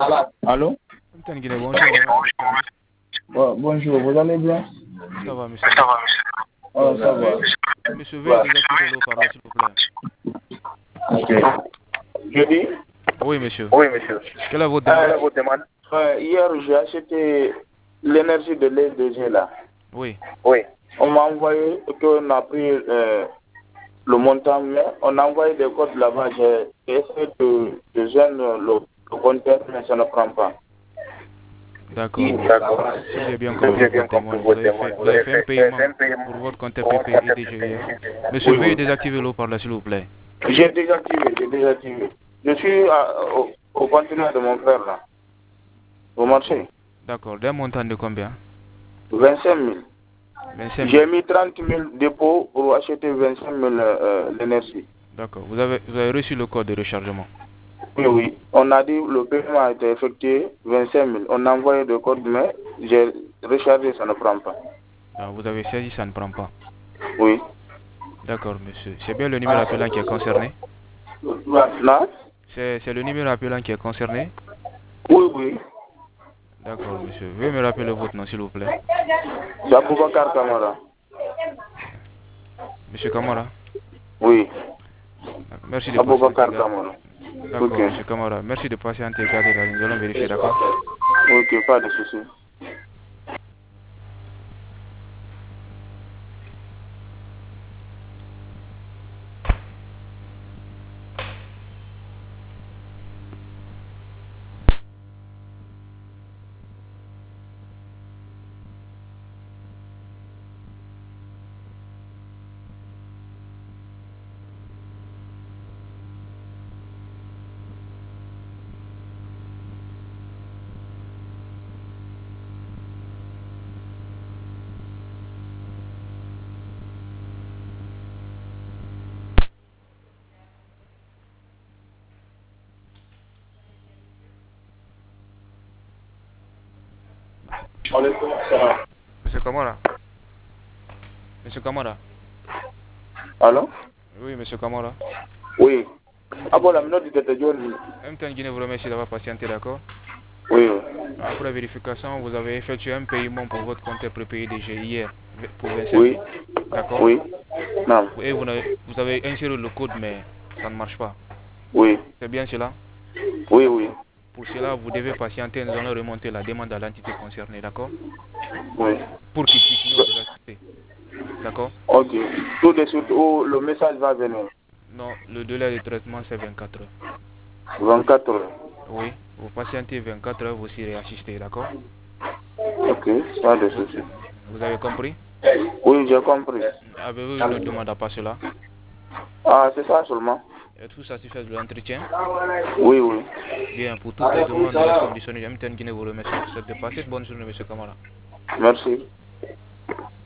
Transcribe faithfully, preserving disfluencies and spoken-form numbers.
Allô? Mtani Guinée, bonjour, Mohamed Abdelkarim. Bon- bonjour, vous allez bien? Ça va, monsieur. Oh, ça va. Veuillez- Monsieur, veuillez désactiver l'eau-parleur, s'il vous plaît. Ok. Je dis? Oui, monsieur. Oui, monsieur. Quelle est votre Euh, demande? vous demande? Euh, hier, j'ai acheté l'énergie de l'E D G là. Oui, Oui. On m'a envoyé qu'on a pris euh, le montant, mais on a envoyé des codes là-bas. J'ai essayé de, de joindre le, le compteur, mais ça ne prend pas. d'accord. D'accord. Si j'ai bien Si compris j'ai bien votre compris demande, vous votre avez demande, fait, vous vous avez avez fait un fait, fait paiement un paiement pour votre compte pour P P votre E D G hier. Monsieur, Oui, veuillez oui. désactiver l'eau-parleur, s'il vous plaît. J'ai désactivé, j'ai désactivé. Je suis à- au, au continent de mon frère là, au D'accord. marché. D'accord. D'un montant de combien? vingt-cinq mille. vingt-cinq J'ai mille. mis trente mille dépôts pour acheter vingt-cinq mille euh, l'énergie. D'accord. Vous avez, vous avez reçu le code de rechargement. Oui, oui. On a dit le paiement a été effectué, vingt-cinq mille. On a envoyé le code, mais j'ai rechargé, ça ne prend pas. Donc, vous avez saisi, ça ne prend pas. Oui. D'accord, monsieur. C'est bien le numéro appelant qui est concerné? Là? C'est c'est le numéro appelant qui est concerné? Oui, oui. D'accord, monsieur. Veuillez me rappeler votre nom, s'il vous plaît. C'est Aboubacar Kamara. Monsieur Kamara. Oui. D'accord. Merci de patienter. Aboubacar gar- Kamara. Ok. D'accord, monsieur Kamara. Merci de patienter et garder la ligne. Nous allons vérifier, d'accord? Ok, pas de souci. Monsieur Kamara. Monsieur Kamara. Allô? Oui, monsieur Kamara. Oui. Ah Mtn bon, la Guinée, minute de Johnny. Mtn Guinée vous remercie d'avoir patienté, d'accord? Oui, oui. Après vérification, vous avez effectué un paiement pour votre compte prépayé D G hier pour vingt-cinq Oui. mille. D'accord? Oui. Non. Et vous avez, vous avez inséré le code, mais ça ne marche pas. Oui. C'est bien cela? Oui, oui. Pour cela, vous devez patienter. Nous allons remonter la demande à l'entité concernée, d'accord? Oui. Pour qu'ils puissent mieux vous assister. D'accord? Ok. Tout de suite, où le message va venir. Non, le délai de traitement, c'est vingt-quatre heures. vingt-quatre heures. Oui, vous patientez vingt-quatre heures, vous serez assisté, d'accord? Ok, pas de Vous, souci. vous avez compris? Oui, j'ai compris. Avez-vous une autre demande à part cela? Ah, c'est ça seulement? Êtes-vous satisfait de l'entretien? Oui, oui. Bien, pour toutes les demandes, nous restons disponibles. M T N Guinée vous remercie pour cette de passer. Bonne journée, monsieur Kamara. Merci.